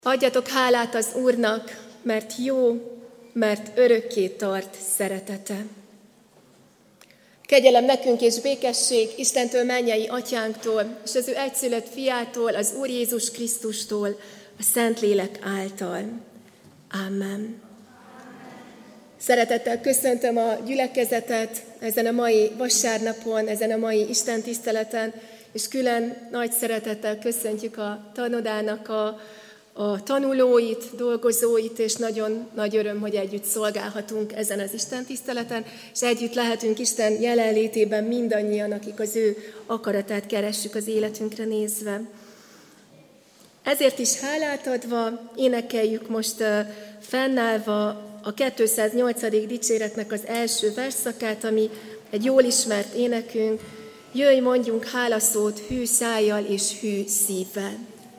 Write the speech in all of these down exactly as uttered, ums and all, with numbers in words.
Adjatok hálát az Úrnak, mert jó, mert örökké tart szeretete. Kegyelem nekünk és békesség Istentől, mennyei Atyánktól, és az ő egyszülött fiától, az Úr Jézus Krisztustól, a Szentlélek által. Amen. Szeretettel köszöntöm a gyülekezetet ezen a mai vasárnapon, ezen a mai istentiszteleten, és külön nagy szeretettel köszöntjük a tanodának a, a tanulóit, dolgozóit, és nagyon nagy öröm, hogy együtt szolgálhatunk ezen az istentiszteleten, és együtt lehetünk Isten jelenlétében mindannyian, akik az ő akaratát keressük az életünkre nézve. Ezért is hálát adva énekeljük most uh, fennállva a kétszáznyolcadik dicséretnek az első versszakát, ami egy jól ismert énekünk. Jöjj, mondjunk hálaszót hű szájjal és hű szívvel.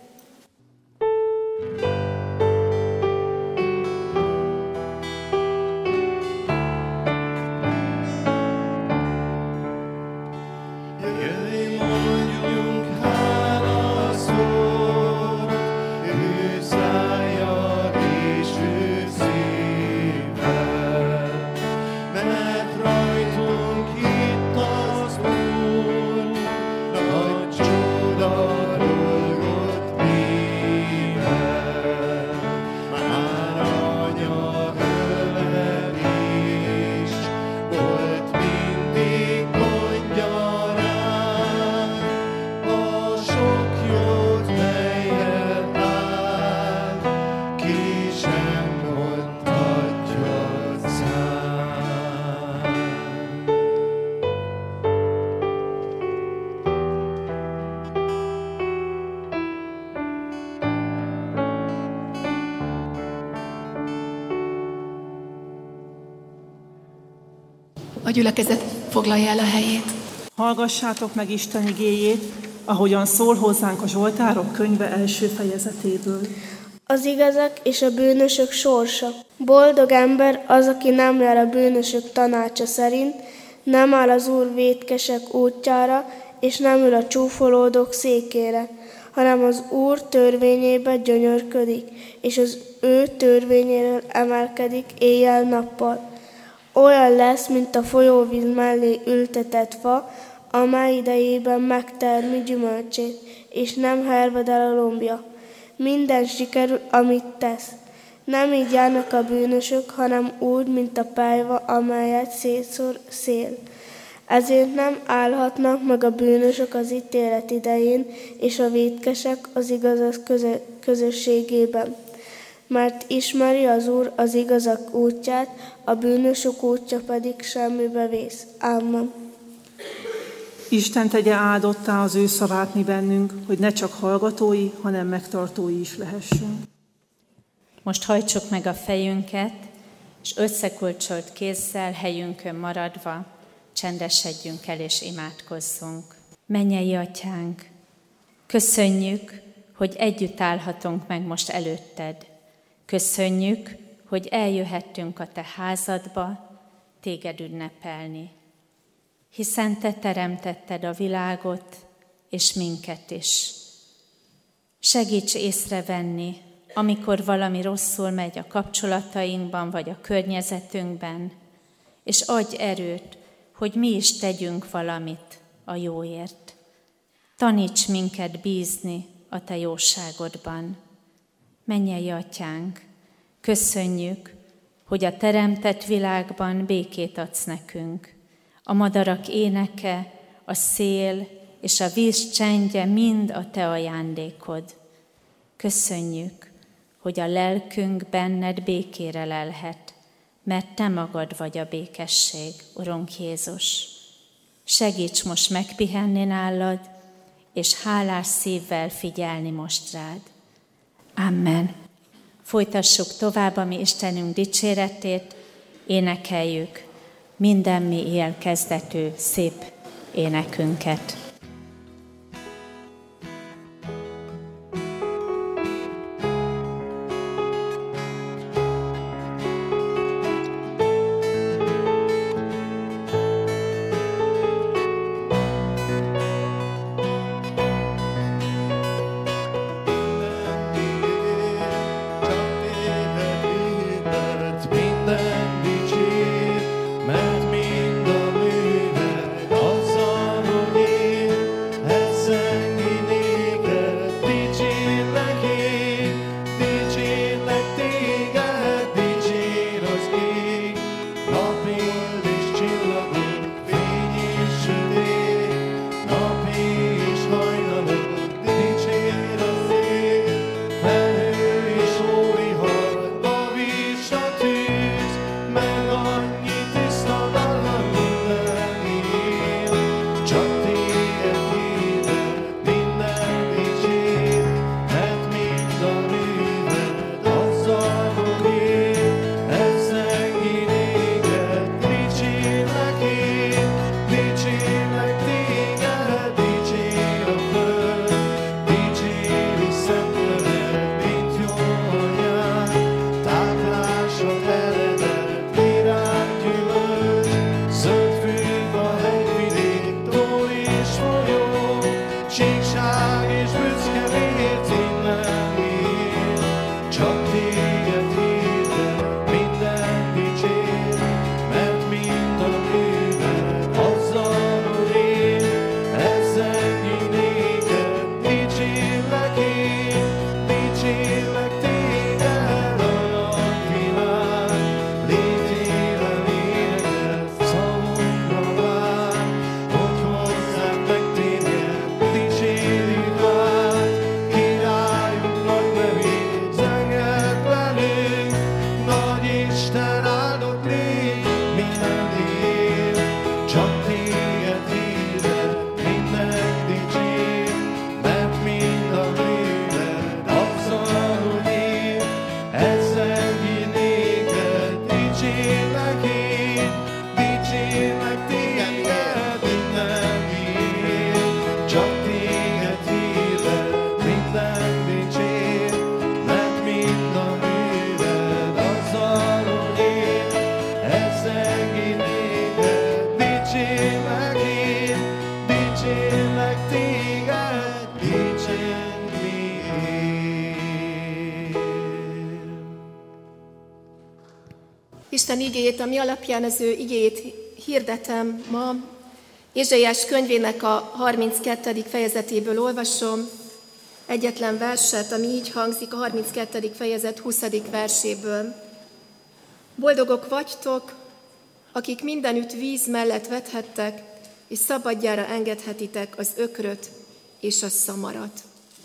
A gyülekezet foglalja el a helyét. Hallgassátok meg Isten igéjét, ahogyan szól hozzánk a Zsoltárok könyve első fejezetéből. Az igazak és a bűnösök sorsa. Boldog ember az, aki nem jár a bűnösök tanácsa szerint, nem áll az Úr vétkesek útjára, és nem ül a csúfolódók székére, hanem az Úr törvényébe gyönyörködik, és az ő törvényéről emelkedik éjjel-nappal. Olyan lesz, mint a folyóvíz mellé ültetett fa, amely idejében megtermi gyümölcsét, és nem herved el a lombja. Minden sikerül, amit tesz. Nem így járnak a bűnösök, hanem úgy, mint a pelyva, amelyet szétszór szél. Ezért nem állhatnak meg a bűnösök az ítélet idején, és a vétkesek az igazak közösségében. Mert ismeri az Úr az igazak útját, a bűnösök útja pedig semmibe vész. Amen. Isten tegye áldottá az ő szavát mi bennünk, hogy ne csak hallgatói, hanem megtartói is lehessünk. Most hajtsuk meg a fejünket, és összekulcsolt kézzel helyünkön maradva csendesedjünk el és imádkozzunk. Mennyei Atyánk, köszönjük, hogy együtt állhatunk meg most előtted. Köszönjük, hogy eljöhettünk a te házadba téged ünnepelni, hiszen te teremtetted a világot és minket is. Segíts észrevenni, amikor valami rosszul megy a kapcsolatainkban vagy a környezetünkben, és adj erőt, hogy mi is tegyünk valamit a jóért. Taníts minket bízni a te jóságodban. Mennyei Atyánk, köszönjük, hogy a teremtett világban békét adsz nekünk. A madarak éneke, a szél és a víz csendje mind a te ajándékod. Köszönjük, hogy a lelkünk benned békére lelhet, mert te magad vagy a békesség, Urunk Jézus. Segíts most megpihenni nálad, és hálás szívvel figyelni most rád. Amen. Folytassuk tovább a mi Istenünk dicséretét, énekeljük minden mi él kezdetű szép énekünket. Isten igéjét, ami alapján az ő igéjét hirdetem ma. Ézsaiás könyvének a harminckettedik fejezetéből olvasom egyetlen verset, ami így hangzik, a harminckettedik fejezet huszadik verséből. Boldogok vagytok, akik mindenütt víz mellett vethettek, és szabadjára engedhetitek az ökröt és a szamarat.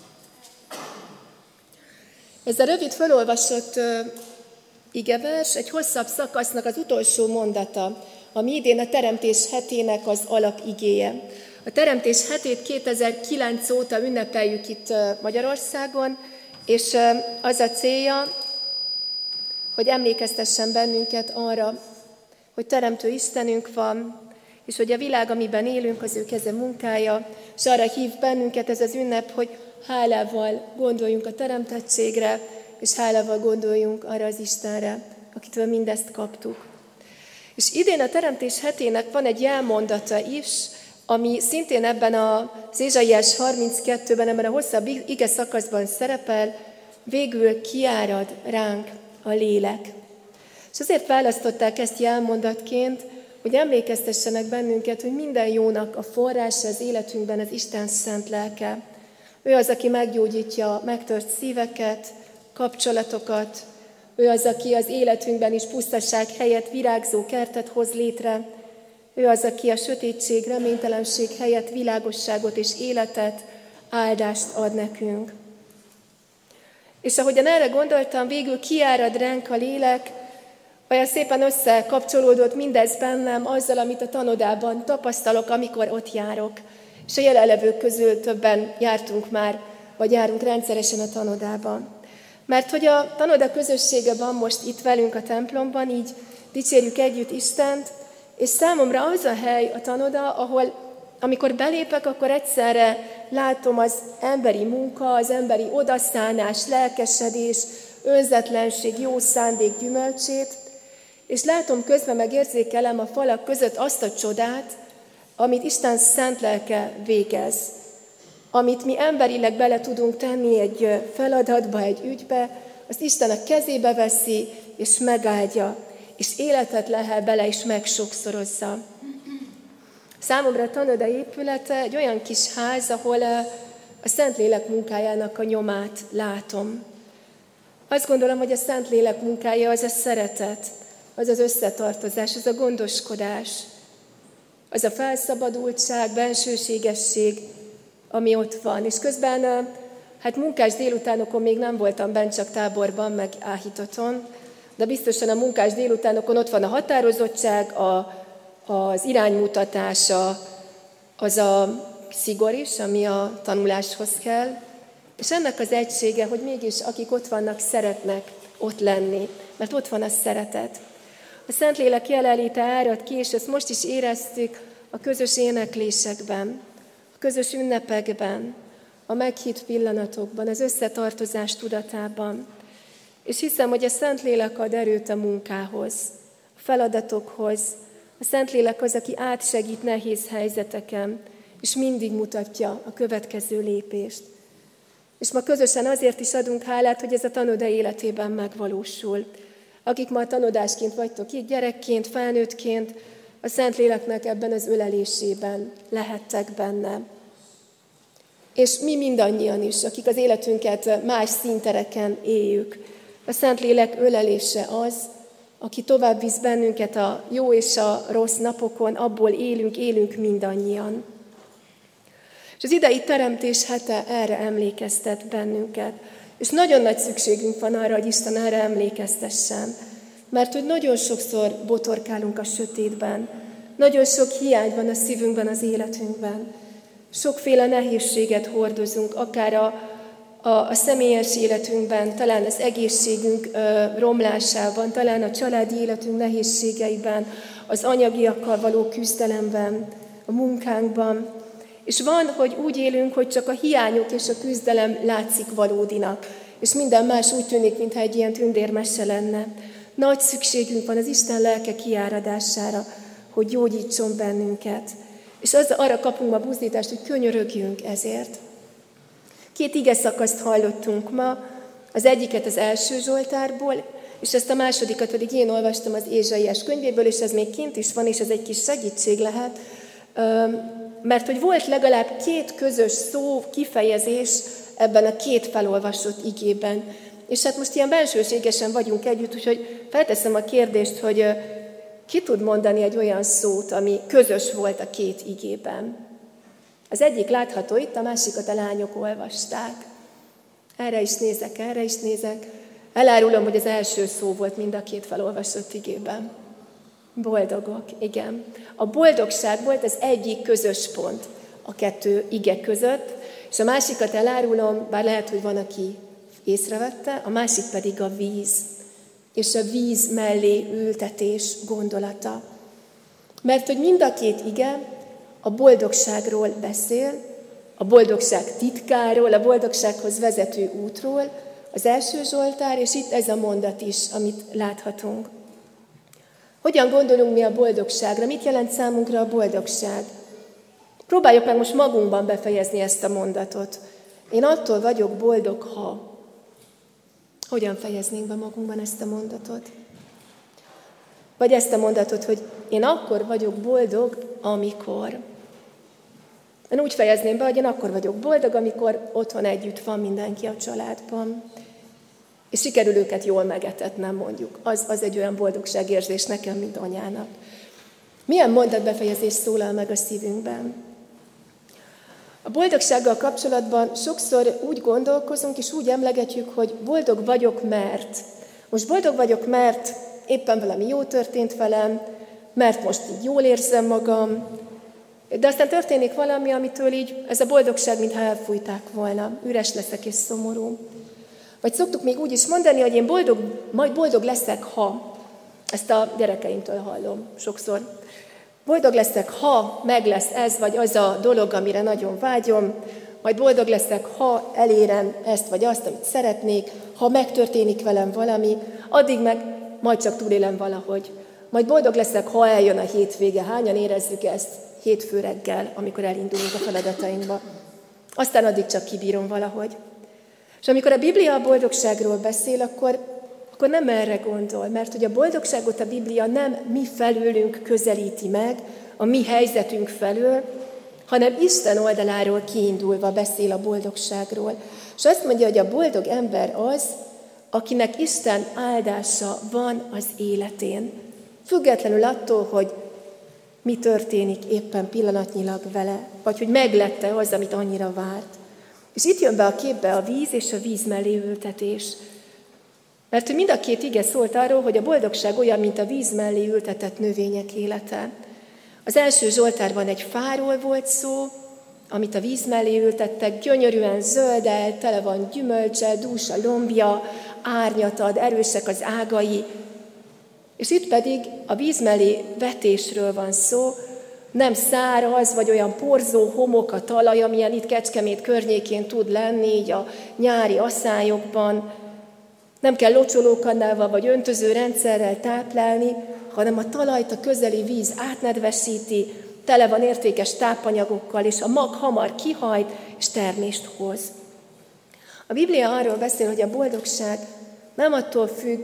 Ez a rövid felolvasott uh, igevers egy hosszabb szakasznak az utolsó mondata, ami idén a Teremtés hetének az alapigéje. A Teremtés hetét kétezer-kilenc óta ünnepeljük itt uh, Magyarországon, és uh, az a célja, hogy emlékeztessen bennünket arra, hogy Teremtő Istenünk van, és hogy a világ, amiben élünk, az ő keze munkája, és arra hív bennünket ez az ünnep, hogy hálával gondoljunk a teremtettségre, és hálával gondoljunk arra az Istenre, akitől mindezt kaptuk. És idén a Teremtés hetének van egy jelmondata is, ami szintén ebben az Ézsaiás harminckettőben, ebben a hosszabb ige szakaszban szerepel, végül kiárad ránk a lélek. És azért választották ezt jelmondatként, hogy emlékeztessenek bennünket, hogy minden jónak a forrása az életünkben az Isten szent lelke. Ő az, aki meggyógyítja megtört szíveket, kapcsolatokat. Ő az, aki az életünkben is pusztaság helyett virágzó kertet hoz létre. Ő az, aki a sötétség, reménytelenség helyett világosságot és életet, áldást ad nekünk. És ahogyan erre gondoltam, végül kiárad ránk a lélek, olyan szépen összekapcsolódott mindez bennem azzal, amit a tanodában tapasztalok, amikor ott járok. És a jelenlevők közül többen jártunk már, vagy járunk rendszeresen a tanodában. Mert hogy a tanoda közössége van most itt velünk a templomban, így dicsérjük együtt Istent, és számomra az a hely a tanoda, ahol amikor belépek, akkor egyszerre látom az emberi munka, az emberi odaszánás, lelkesedés, önzetlenség, jó szándék gyümölcsét, és látom közben, meg érzékelem a falak között azt a csodát, amit Isten szent lelke végez, amit mi emberileg bele tudunk tenni egy feladatba, egy ügybe, azt Isten a kezébe veszi, és megáldja, és életet lehel bele, és megsokszorozza. Számomra a tanoda épülete egy olyan kis ház, ahol a Szentlélek munkájának a nyomát látom. Azt gondolom, hogy a Szentlélek munkája az a szeretet, az az összetartozás, az a gondoskodás, az a felszabadultság, bensőségesség, ami ott van. És közben, hát munkás délutánokon még nem voltam bent, csak táborban, meg áhítaton, de biztosan a munkás délutánokon ott van a határozottság, a, az iránymutatása, az a szigor is, ami a tanuláshoz kell, és ennek az egysége, hogy mégis akik ott vannak, szeretnek ott lenni, mert ott van a szeretet. A Szentlélek jelenléte árad ki, és ezt most is éreztük a közös éneklésekben, a közös ünnepekben, a meghitt pillanatokban, az összetartozás tudatában. És hiszem, hogy a Szentlélek ad erőt a munkához, a feladatokhoz. A Szentlélek az, aki átsegít nehéz helyzeteken, és mindig mutatja a következő lépést. És ma közösen azért is adunk hálát, hogy ez a tanoda életében megvalósul. Akik ma tanodásként vagytok itt, gyerekként, felnőttként, a Szentléleknek ebben az ölelésében lehettek benne. És mi mindannyian is, akik az életünket más színtereken éljük, a Szentlélek ölelése az, aki tovább visz bennünket a jó és a rossz napokon, abból élünk, élünk mindannyian. És az idei Teremtés hete erre emlékeztet bennünket. És nagyon nagy szükségünk van arra, hogy Isten erre emlékeztessen. Mert hogy nagyon sokszor botorkálunk a sötétben, nagyon sok hiány van a szívünkben, az életünkben. Sokféle nehézséget hordozunk, akár a, a, a személyes életünkben, talán az egészségünk ö, romlásában, talán a családi életünk nehézségeiben, az anyagiakkal való küzdelemben, a munkánkban. És van, hogy úgy élünk, hogy csak a hiányok és a küzdelem látszik valódinak, és minden más úgy tűnik, mintha egy ilyen tündérmese lenne. Nagy szükségünk van az Isten lelke kiáradására, hogy gyógyítson bennünket. És az, arra kapunk ma buzdítást, hogy könyörögjünk ezért. Két ige szakaszt hallottunk ma, az egyiket az első Zsoltárból, és ezt a másodikat pedig én olvastam az Ézsaiás könyvéből, és ez még kint is van, és ez egy kis segítség lehet, mert hogy volt legalább két közös szó, kifejezés ebben a két felolvasott igében. És hát most ilyen bensőségesen vagyunk együtt, úgyhogy felteszem a kérdést, hogy ki tud mondani egy olyan szót, ami közös volt a két igében. Az egyik látható itt, a másikat a lányok olvasták. Erre is nézek, erre is nézek. Elárulom, hogy az első szó volt mind a két felolvasott igében. Boldogok, igen. A boldogság volt az egyik közös pont a kettő ige között, és a másikat elárulom, bár lehet, hogy van, aki észrevette, a másik pedig a víz, és a víz mellé ültetés gondolata. Mert hogy mind a két ige a boldogságról beszél, a boldogság titkáról, a boldogsághoz vezető útról, az első Zsoltár, és itt ez a mondat is, amit láthatunk. Hogyan gondolunk mi a boldogságra? Mit jelent számunkra a boldogság? Próbáljuk meg most magunkban befejezni ezt a mondatot. Én attól vagyok boldog, ha... Hogyan fejeznénk be magunkban ezt a mondatot? Vagy ezt a mondatot, hogy én akkor vagyok boldog, amikor... Én úgy fejezném be, hogy én akkor vagyok boldog, amikor otthon együtt van mindenki a családban. És sikerül őket jól megetetnem, mondjuk. Az, az egy olyan boldogságérzés nekem, mint anyának. Milyen mondatbefejezés szólal meg a szívünkben? A boldogsággal kapcsolatban sokszor úgy gondolkozunk, és úgy emlegetjük, hogy boldog vagyok, mert. Most boldog vagyok, mert éppen valami jó történt velem, mert most így jól érzem magam, de aztán történik valami, amitől így ez a boldogság, mintha elfújták volna. Üres leszek és szomorú. Vagy szoktuk még úgy is mondani, hogy én boldog, majd boldog leszek, ha. Ezt a gyerekeimtől hallom sokszor. Boldog leszek, ha meg lesz ez vagy az a dolog, amire nagyon vágyom, majd boldog leszek, ha elérem ezt vagy azt, amit szeretnék, ha megtörténik velem valami, addig meg majd csak túlélem valahogy. Majd boldog leszek, ha eljön a hétvége. Hányan érezzük ezt hétfő reggel, amikor elindulunk a feladatainkba. Aztán addig csak kibírom valahogy. És amikor a Biblia a boldogságról beszél, akkor, akkor nem erre gondol, mert hogy a boldogságot a Biblia nem mi felőlünk közelíti meg, a mi helyzetünk felől, hanem Isten oldaláról kiindulva beszél a boldogságról. És azt mondja, hogy a boldog ember az, akinek Isten áldása van az életén. Függetlenül attól, hogy mi történik éppen pillanatnyilag vele, vagy hogy meglette az, amit annyira várt. És itt jön be a képbe a víz és a víz mellé ültetés. Mert mind a két ige szólt arról, hogy a boldogság olyan, mint a víz mellé ültetett növények élete. Az első Zsoltárban egy fáról volt szó, amit a víz mellé ültettek, gyönyörűen zöldel, tele van gyümölcse, dús a lombja, árnyat ad, erősek az ágai. És itt pedig a víz mellé vetésről van szó, nem száraz, vagy olyan porzó homok a talaj, amilyen itt Kecskemét környékén tud lenni, így a nyári aszályokban. Nem kell locsolókanálval vagy öntöző rendszerrel táplálni, hanem a talajt a közeli víz átnedvesíti, tele van értékes tápanyagokkal, és a mag hamar kihajt, és termést hoz. A Biblia arról beszél, hogy a boldogság nem attól függ,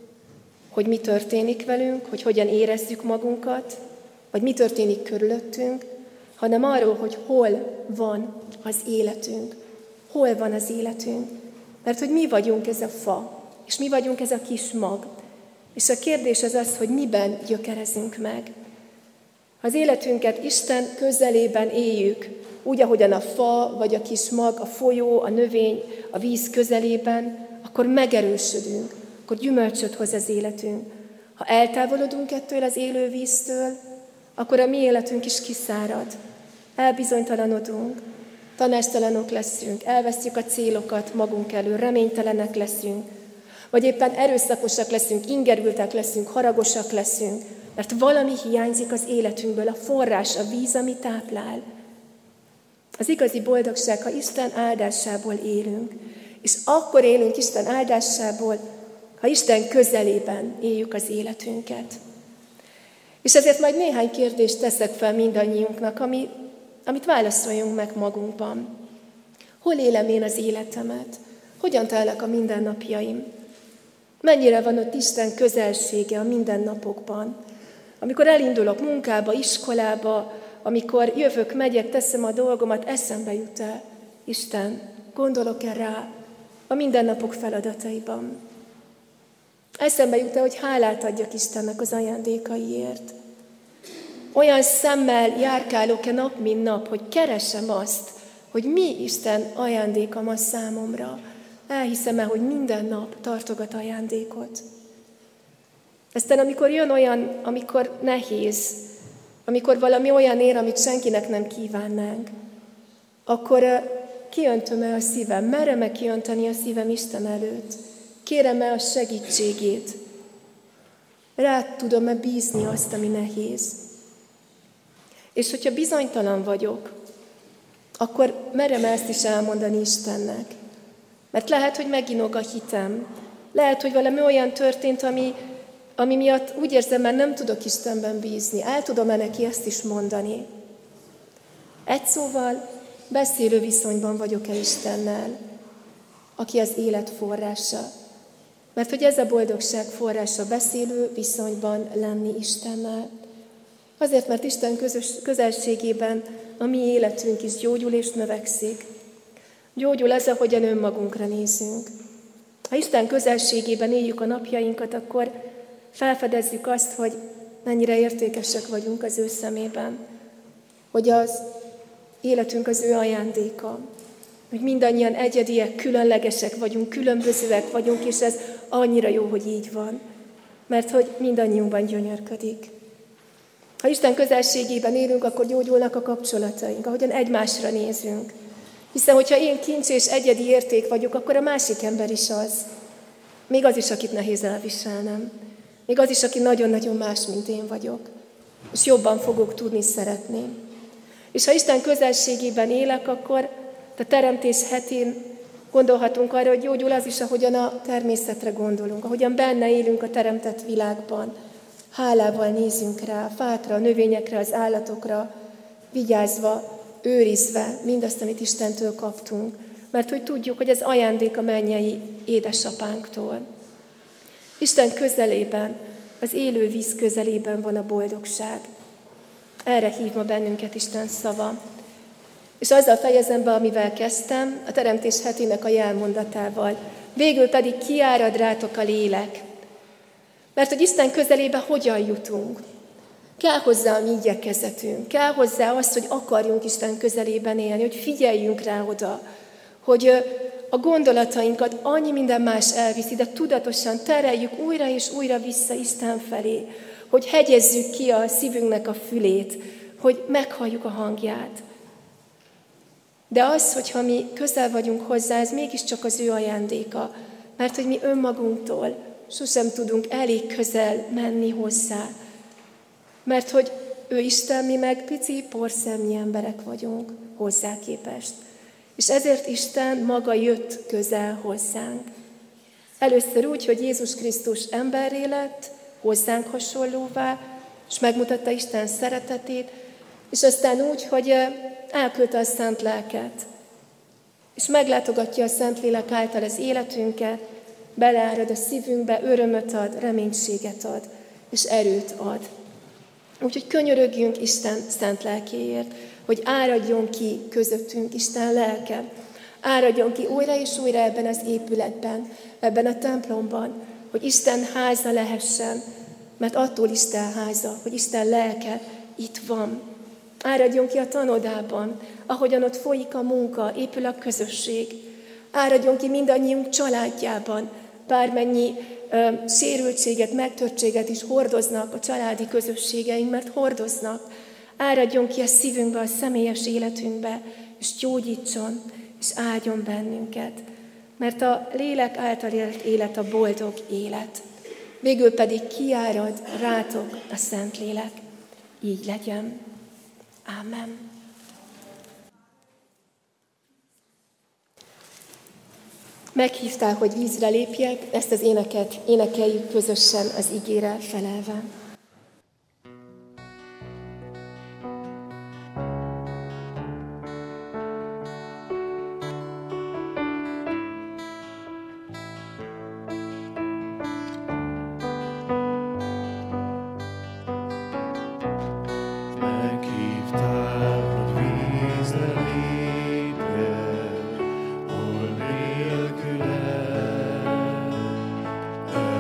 hogy mi történik velünk, hogy hogyan érezzük magunkat, vagy mi történik körülöttünk, hanem arról, hogy hol van az életünk. Hol van az életünk. Mert hogy mi vagyunk ez a fa, és mi vagyunk ez a kis mag. És a kérdés az az, hogy miben gyökerezünk meg. Ha az életünket Isten közelében éljük, úgy, ahogyan a fa, vagy a kis mag, a folyó, a növény, a víz közelében, akkor megerősödünk, akkor gyümölcsöt hoz az életünk. Ha eltávolodunk ettől az élő víztől, akkor a mi életünk is kiszárad. Elbizonytalanodunk, tanástalanok leszünk, elvesztjük a célokat magunk elől, reménytelenek leszünk, vagy éppen erőszakosak leszünk, ingerültek leszünk, haragosak leszünk, mert valami hiányzik az életünkből, a forrás, a víz, ami táplál. Az igazi boldogság, ha Isten áldásából élünk, és akkor élünk Isten áldásából, ha Isten közelében éljük az életünket. És ezért majd néhány kérdést teszek fel mindannyiunknak, ami, amit válaszoljunk meg magunkban. Hol élem én az életemet? Hogyan telnek a mindennapjaim? Mennyire van ott Isten közelsége a mindennapokban. Amikor elindulok munkába, iskolába, amikor jövök, megyek, teszem a dolgomat, eszembe jut-e Isten, gondolok-e rá a mindennapok feladataiban. Eszembe jut-e, hogy hálát adjak Istennek az ajándékaiért. Olyan szemmel járkálok-e nap, mint nap, hogy keresem azt, hogy mi Isten ajándéka ma számomra. Elhiszem-e, hogy minden nap tartogat ajándékot. Aztán amikor jön olyan, amikor nehéz, amikor valami olyan ér, amit senkinek nem kívánnánk, akkor kiöntöm-e a szívem, merem-e kiönteni a szívem Isten előtt, kérem-e a segítségét, rá tudom-e bízni azt, ami nehéz. És hogyha bizonytalan vagyok, akkor merem ezt is elmondani Istennek. Mert lehet, hogy meginog a hitem. Lehet, hogy valami olyan történt, ami, ami miatt úgy érzem, már nem tudok Istenben bízni. El tudom-e neki ezt is mondani? Egy szóval, beszélő viszonyban vagyok-e Istennel, aki az élet forrása. Mert hogy ez a boldogság forrása, beszélő viszonyban lenni Istennel. Azért, mert Isten közös, közelségében a mi életünk is gyógyul és növekszik. Gyógyul az, ahogyan önmagunkra nézünk. Ha Isten közelségében éljük a napjainkat, akkor felfedezzük azt, hogy mennyire értékesek vagyunk az ő szemében. Hogy az életünk az ő ajándéka. Hogy mindannyian egyediek, különlegesek vagyunk, különbözőek vagyunk, és ez annyira jó, hogy így van. Mert hogy mindannyiunkban gyönyörködik. Ha Isten közelségében élünk, akkor gyógyulnak a kapcsolataink, ahogyan egymásra nézünk. Hiszen, hogyha én kincs és egyedi érték vagyok, akkor a másik ember is az. Még az is, akit nehéz elviselnem. Még az is, aki nagyon-nagyon más, mint én vagyok. És jobban fogok tudni szeretni. És ha Isten közelségében élek, akkor a teremtés hetén gondolhatunk arra, hogy gyógyul az is, ahogyan a természetre gondolunk, ahogyan benne élünk a teremtett világban. Hálával nézünk rá, a fákra, a növényekre, az állatokra, vigyázva, őrizve mindazt, amit Istentől kaptunk. Mert hogy tudjuk, hogy ez ajándék a mennyei édesapánktól. Isten közelében, az élő víz közelében van a boldogság. Erre hív ma bennünket Isten szava. És azzal fejezem be, amivel kezdtem, a teremtés hetének a jelmondatával. Végül pedig kiárad rátok a lélek. Mert hogy Isten közelébe hogyan jutunk? Kell hozzá a mi igyekezetünk, kell hozzá az, hogy akarjunk Isten közelében élni, hogy figyeljünk rá oda, hogy a gondolatainkat annyi minden más elviszi, de tudatosan tereljük újra és újra vissza Isten felé, hogy hegyezzük ki a szívünknek a fülét, hogy meghalljuk a hangját. De az, hogyha mi közel vagyunk hozzá, ez mégiscsak az ő ajándéka, mert hogy mi önmagunktól sosem tudunk elég közel menni hozzá. Mert hogy ő Isten, mi meg pici porszemnyi emberek vagyunk hozzá képest. És ezért Isten maga jött közel hozzánk. Először úgy, hogy Jézus Krisztus emberré lett, hozzánk hasonlóvá, és megmutatta Isten szeretetét, és aztán úgy, hogy elküldte a Szent Lelket, és meglátogatja a Szentlélek által az életünket, beleárad a szívünkbe, örömöt ad, reménységet ad, és erőt ad. Úgyhogy könyörögjünk Isten szent lelkéért, hogy áradjon ki közöttünk Isten lelke. Áradjon ki újra és újra ebben az épületben, ebben a templomban, hogy Isten háza lehessen, mert attól Isten háza, hogy Isten lelke itt van. Áradjon ki a tanodában, ahogyan ott folyik a munka, épül a közösség. Áradjon ki mindannyiunk családjában, bármennyi ö, sérültséget, megtörtséget is hordoznak a családi közösségeink, mert hordoznak. Áradjon ki a szívünkbe, a személyes életünkbe, és gyógyítson, és áldjon bennünket. Mert a lélek által élt élet a boldog élet. Végül pedig kiárad rátok a Szentlélek. Így legyen. Ámen. Meghívtál, hogy vízre lépjek, ezt az éneket énekeljük közösen az igére felelve.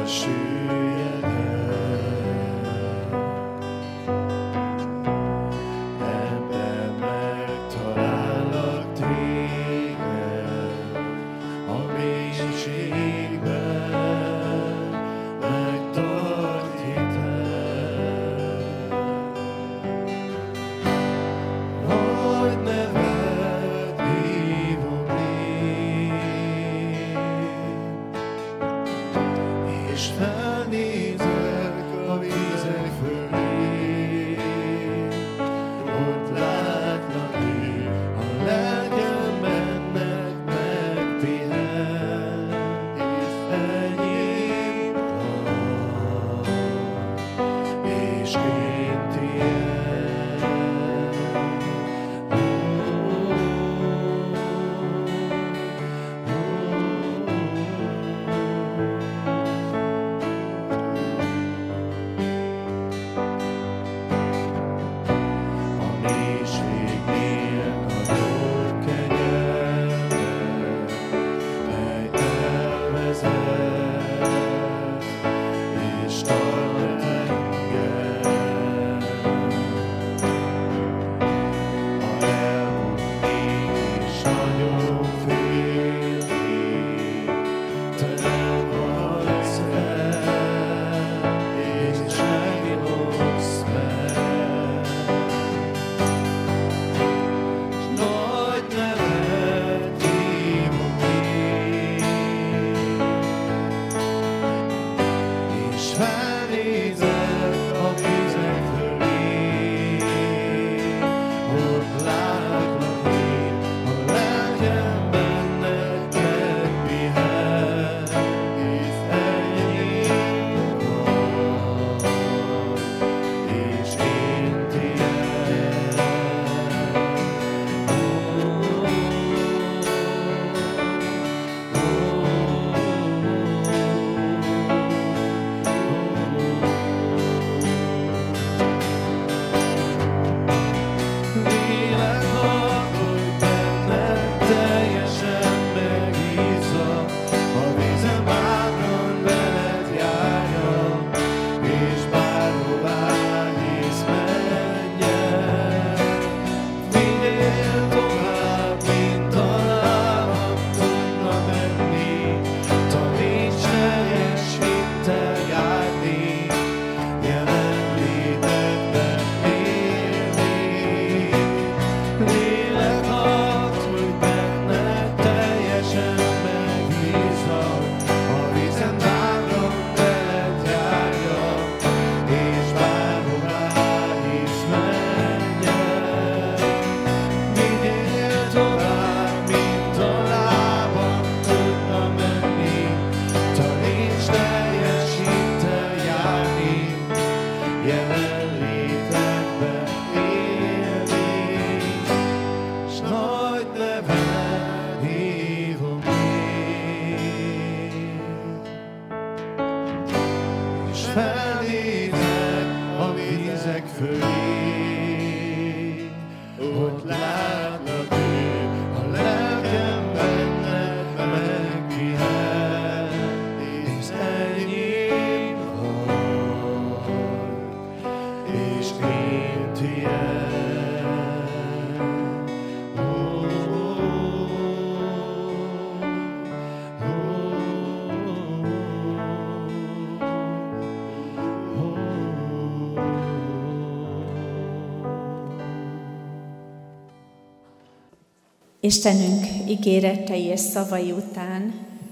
Istenünk ígéretei és szavai után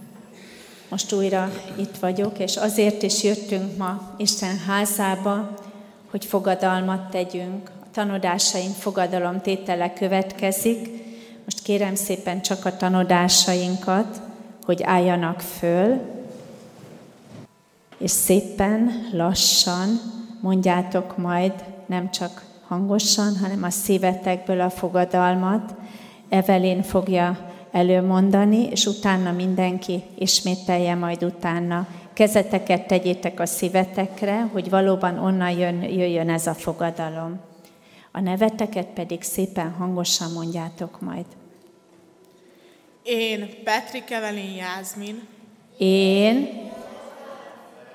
most újra itt vagyok, és azért is jöttünk ma Isten házába, hogy fogadalmat tegyünk. A tanodásaink fogadalomtétele következik. Most kérem szépen csak a tanodásainkat, hogy álljanak föl, és szépen, lassan mondjátok majd, nem csak hangosan, hanem a szívetekből a fogadalmat. Evelyn fogja előmondani, és utána mindenki ismételje majd utána. Kezeteket tegyétek a szívetekre, hogy valóban onnan jön, jöjjön ez a fogadalom. A neveteket pedig szépen hangosan mondjátok majd. Én, Petrik Evelyn Jászmin, Én,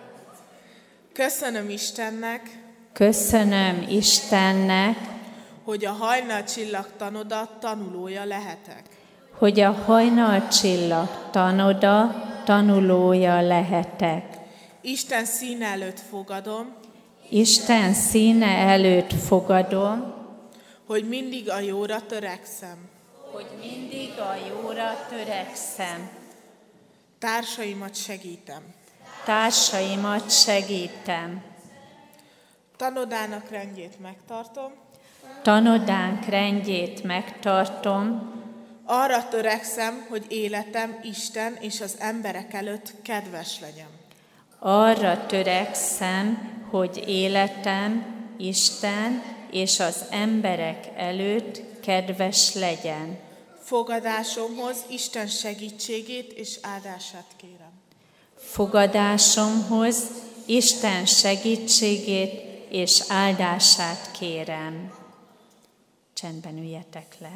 Köszönöm Istennek, Köszönöm Istennek, hogy a hajnalcsillag tanoda tanulója lehetek. hogy a hajnalcsillag tanoda tanulója lehetek. Isten színe előtt fogadom, Isten színe előtt fogadom, hogy mindig a jóra törekszem. hogy mindig a jóra törekszem. Társaimat segítem. Társaimat segítem. Tanodának rendjét megtartom. Tanodánk rendjét megtartom. Arra törekszem, hogy életem Isten és az emberek előtt kedves legyen. Arra törekszem, hogy életem Isten és az emberek előtt kedves legyen. Fogadásomhoz Isten segítségét és áldását kérem. Fogadásomhoz Isten segítségét és áldását kérem. Csendben üljetek le.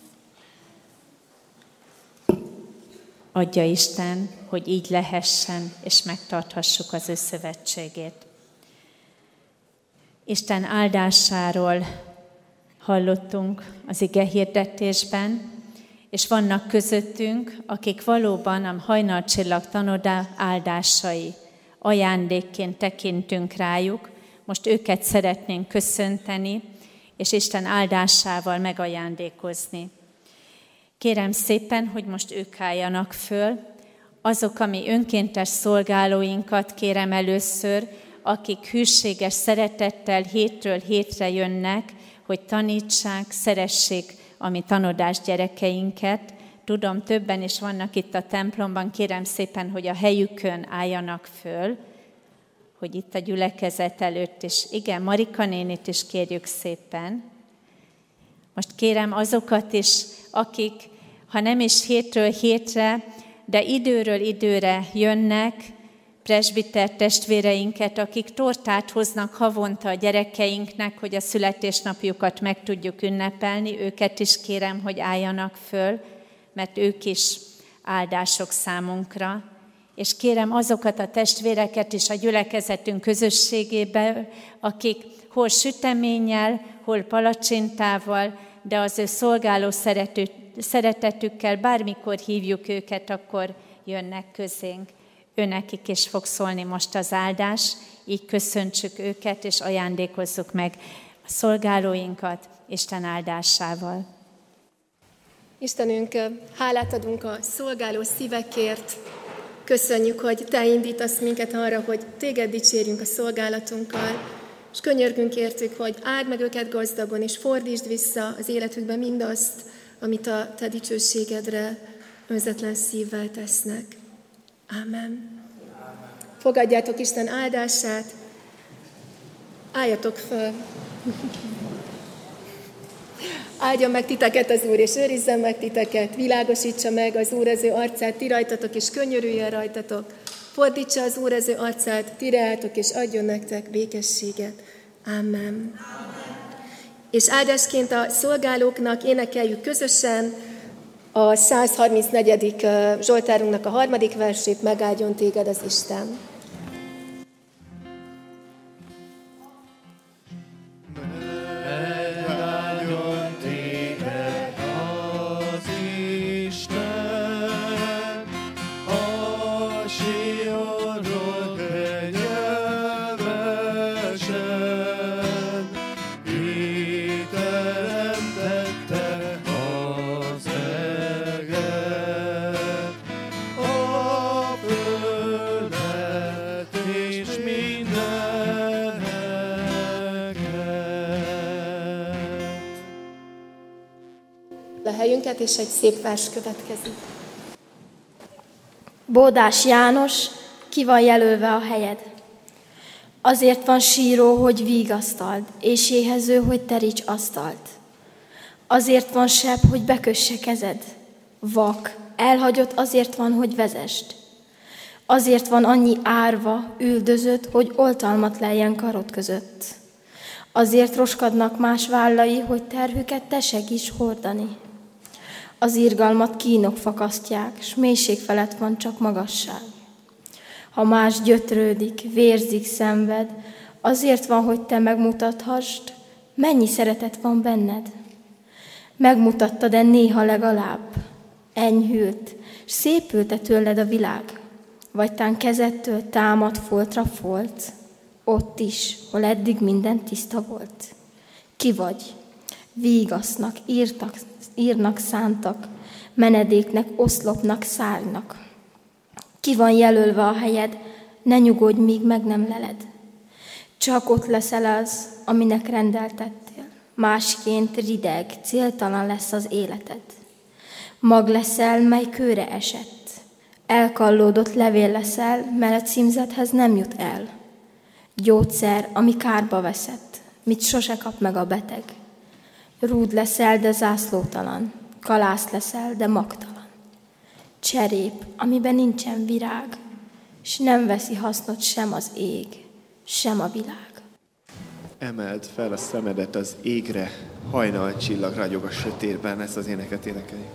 Adja Isten, hogy így lehessen, és megtarthassuk az ő szövetségét. Isten áldásáról hallottunk az ige hirdetésben, és vannak közöttünk, akik valóban a hajnalcsillag tanoda áldásai, ajándékként tekintünk rájuk. Most őket szeretnénk köszönteni, és Isten áldásával megajándékozni. Kérem szépen, hogy most ők álljanak föl. Azok, ami önkéntes szolgálóinkat kérem először, akik hűséges szeretettel hétről hétre jönnek, hogy tanítsák, szeressék a mi tanodás gyerekeinket. Tudom, többen is vannak itt a templomban, kérem szépen, hogy a helyükön álljanak föl, hogy itt a gyülekezet előtt is. Igen, Marika nénit is kérjük szépen. Most kérem azokat is, akik, ha nem is hétről hétre, de időről időre jönnek, presbiter testvéreinket, akik tortát hoznak havonta a gyerekeinknek, hogy a születésnapjukat meg tudjuk ünnepelni, őket is kérem, hogy álljanak föl, mert ők is áldások számunkra. És kérem azokat a testvéreket is a gyülekezetünk közösségében, akik hol süteménnyel, hol palacsintával, de az ő szolgáló szerető, szeretetükkel, bármikor hívjuk őket, akkor jönnek közénk. Őnekik is fog szólni most az áldás, így köszöntsük őket, és ajándékozzuk meg a szolgálóinkat Isten áldásával. Istenünk, hálát adunk a szolgáló szívekért. Köszönjük, hogy Te indítasz minket arra, hogy Téged dicsérjünk a szolgálatunkkal, és könyörgünk értük, hogy áld meg őket gazdagon, és fordítsd vissza az életükbe mindazt, amit a Te dicsőségedre önzetlen szívvel tesznek. Ámen. Fogadjátok Isten áldását, álljatok föl. Áldjon meg titeket az Úr, és őrizzen meg titeket, világosítsa meg az Úr az ő arcát, ti rajtatok, és könyörüljen rajtatok. Fordítsa az Úr az ő arcát, ti reátok, és adjon nektek békességet. Ámen. Amen. És áldásként a szolgálóknak énekeljük közösen a száz harmincnegyedik Zsoltárunknak a harmadik versét, megáldjon téged az Isten. Helyünket, és egy szép vers következik. Bódás János, ki van jelölve a helyed? Azért van síró, hogy vigasztald, és éhező, hogy teríts asztalt. Azért van seb, hogy bekösse kezed. Vak, elhagyott azért van, hogy vezest. Azért van annyi árva, üldözött, hogy oltalmat leljen karod között. Azért roskadnak más vállai, hogy terhüket te segíts hordani. Az irgalmat kínok fakasztják, s mélység felett van csak magasság. Ha más gyötrődik, vérzik, szenved, azért van, hogy te megmutathassd, mennyi szeretet van benned. Megmutattad-e néha legalább? Enyhült, s szépült-e tőled a világ? Vagy tán kezedtől támad foltra folt? Ott is, hol eddig minden tiszta volt. Ki vagy? Vígasznak, írtak, írnak, szántak, menedéknek, oszlopnak, szárnak. Ki van jelölve a helyed, ne nyugodj, míg meg nem leled. Csak ott leszel az, aminek rendeltettél. Másként rideg, céltalan lesz az életed. Mag leszel, mely kőre esett. Elkallódott levél leszel, mert a címzethez nem jut el. Gyógyszer, ami kárba veszett, mit sose kap meg a beteg. Rúd leszel, de zászlótalan, kalász leszel, de magtalan. Cserép, amiben nincsen virág, s nem veszi hasznot sem az ég, sem a világ. Emeld fel a szemedet az égre, hajnalcsillag ragyog a sötétben, ezt az éneket énekeljük.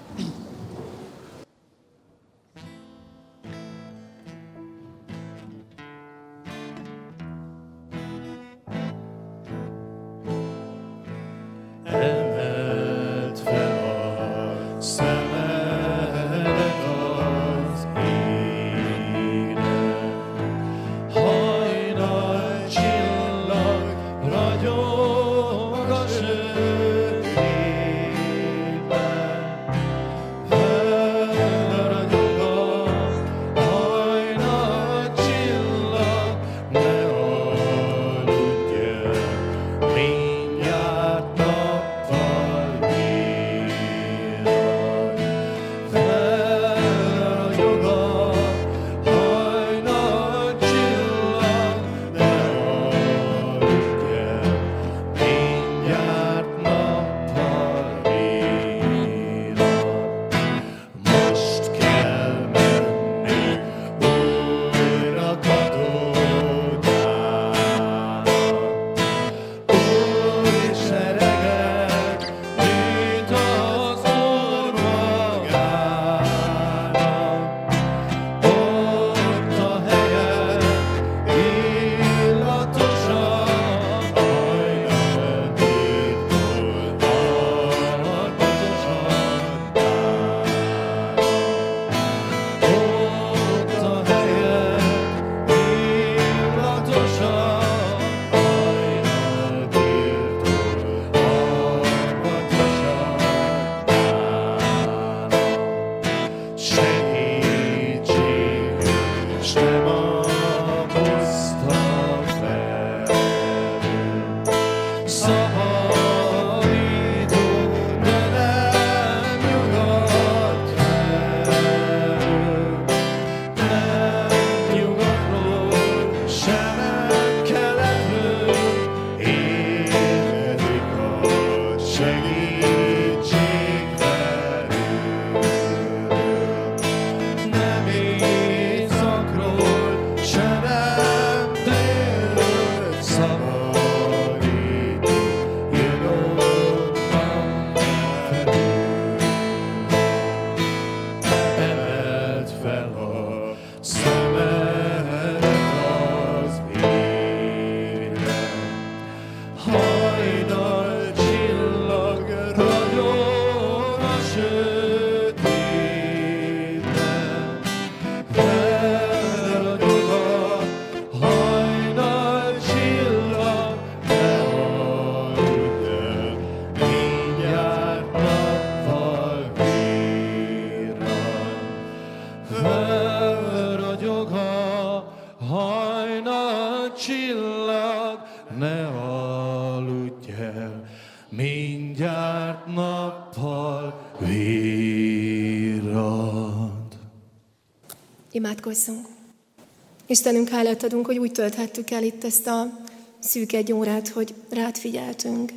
Imádkozzunk. Istenünk, hálát adunk, hogy úgy tölthettük el itt ezt a szűk egy órát, hogy rád figyeltünk.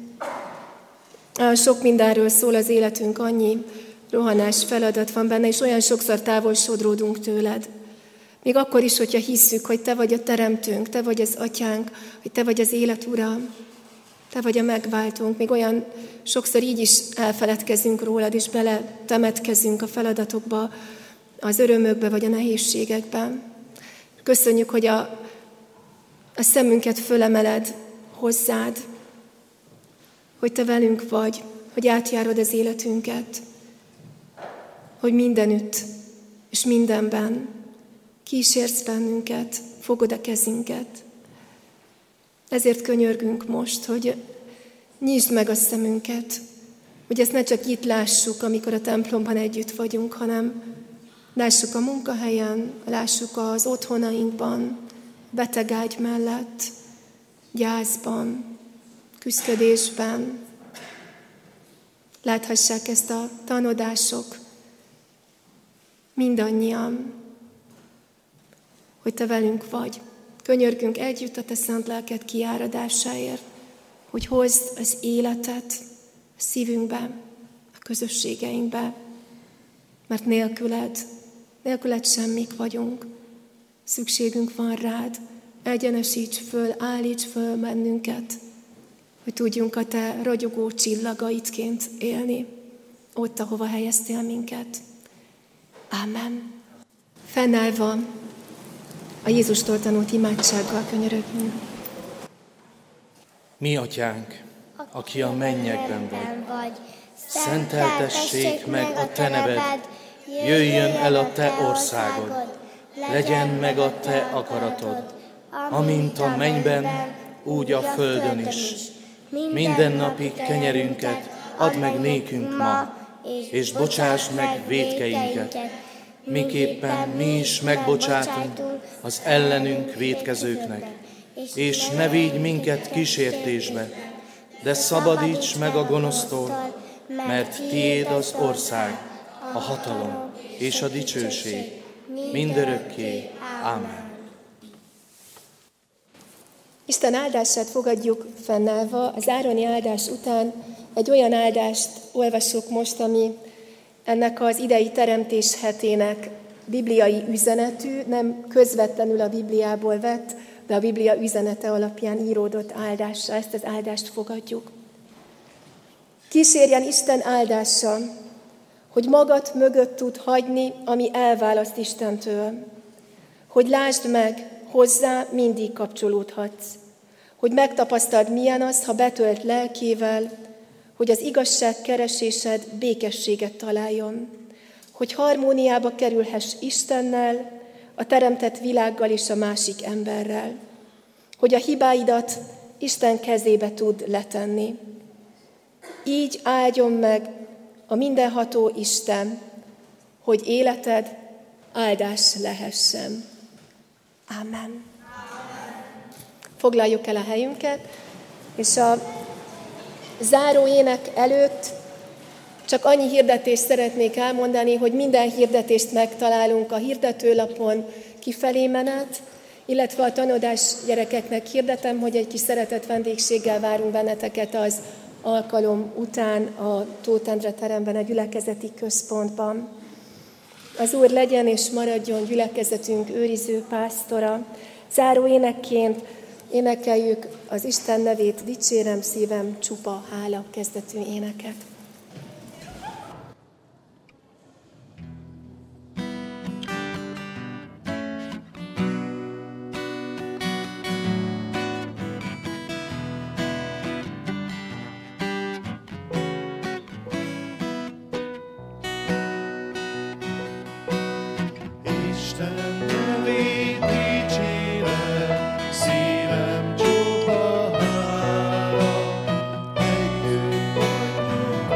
Sok mindenről szól az életünk, annyi rohanás, feladat van benne, és olyan sokszor távol sodródunk tőled. Még akkor is, hogyha hisszük, hogy te vagy a teremtőnk, te vagy az atyánk, hogy te vagy az élet ura, te vagy a megváltónk. Még olyan sokszor így is elfeledkezünk rólad, és bele temetkezünk a feladatokba, az örömökbe vagy a nehézségekben. Köszönjük, hogy a, a szemünket fölemeled hozzád, hogy Te velünk vagy, hogy átjárod az életünket, hogy mindenütt és mindenben kísérsz bennünket, fogod a kezünket. Ezért könyörgünk most, hogy nyisd meg a szemünket, hogy ezt ne csak itt lássuk, amikor a templomban együtt vagyunk, hanem lássuk a munkahelyen, lássuk az otthonainkban, betegágy mellett, gyászban, küszködésben. Láthassák ezt a tanodások mindannyian, hogy Te velünk vagy. Könyörgünk együtt a Te szent lelked kiáradásáért, hogy hozd az életet a szívünkbe, a közösségeinkbe, mert nélküled, nélküled semmik vagyunk. Szükségünk van rád, egyenesíts föl, állíts föl bennünket, hogy tudjunk a Te ragyogó csillagaidként élni, ott, ahova helyeztél minket. Ámen. Fennállva a Jézustól tanult imádsággal könyörögünk. Mi atyánk, aki a mennyekben vagy, szenteltessék meg a Te neved, jöjjön el a Te országod, legyen meg a Te akaratod, amint a mennyben, úgy a földön is. Mindennapi kenyerünket add meg nékünk ma, és bocsáss meg vétkeinket, miképpen mi is megbocsátunk az ellenünk vétkezőknek. És ne vigy minket kísértésbe, de szabadíts meg a gonosztól, mert tiéd az ország, a hatalom és a dicsőség mindörökké. Ámen. Isten áldását fogadjuk fennállva. Az ároni áldás után egy olyan áldást olvasok most, ami ennek az idei teremtés hetének bibliai üzenetű, nem közvetlenül a Bibliából vett, de a Biblia üzenete alapján íródott áldása. Ezt az áldást fogadjuk. Kísérjen Isten áldása, hogy magad mögött tud hagyni, ami elválaszt Istentől. Hogy lásd meg, hozzá mindig kapcsolódhatsz. Hogy megtapasztald, milyen az, ha betölt lelkével, hogy az igazság keresésed békességet találjon. Hogy harmóniába kerülhess Istennel, a teremtett világgal és a másik emberrel. Hogy a hibáidat Isten kezébe tud letenni. Így áldjon meg a mindenható Isten, hogy életed áldás lehessen. Ámen. Foglaljuk el a helyünket, és a záró ének előtt csak annyi hirdetést szeretnék elmondani, hogy minden hirdetést megtalálunk a hirdetőlapon, kifelé menet, illetve a tanodás gyerekeknek hirdetem, hogy egy kis szeretett vendégséggel várunk benneteket az alkalom után a Tóth Endre teremben, a gyülekezeti központban. Az Úr legyen és maradjon gyülekezetünk őriző pásztora. Záró énekként énekeljük az Isten nevét, dicsérem szívem, csupa hála kezdetű éneket. Szívem csupa hála, egy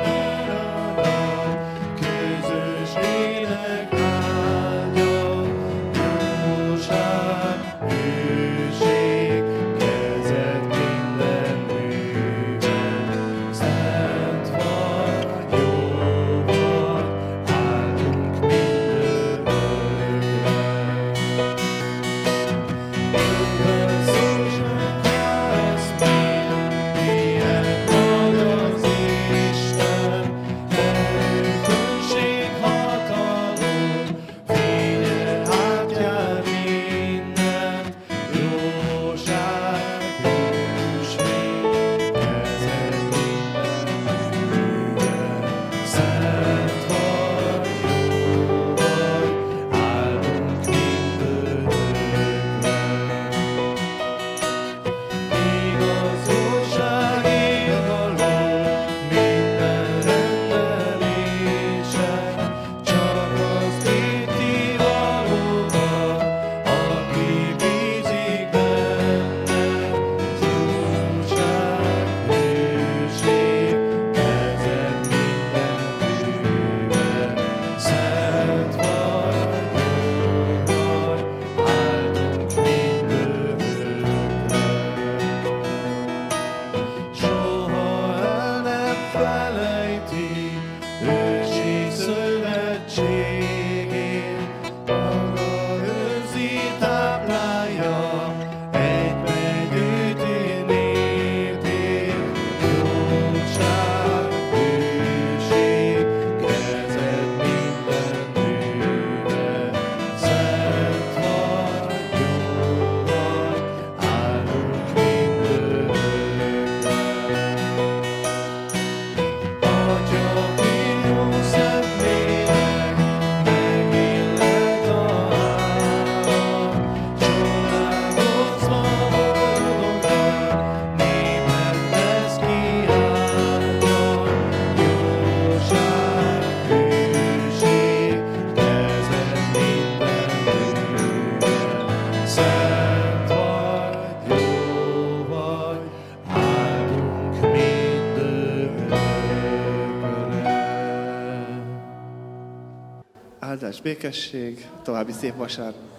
Szent vagy, jó vagy, áldunk mindörökre. Áldás, békesség, további szép vasárnap.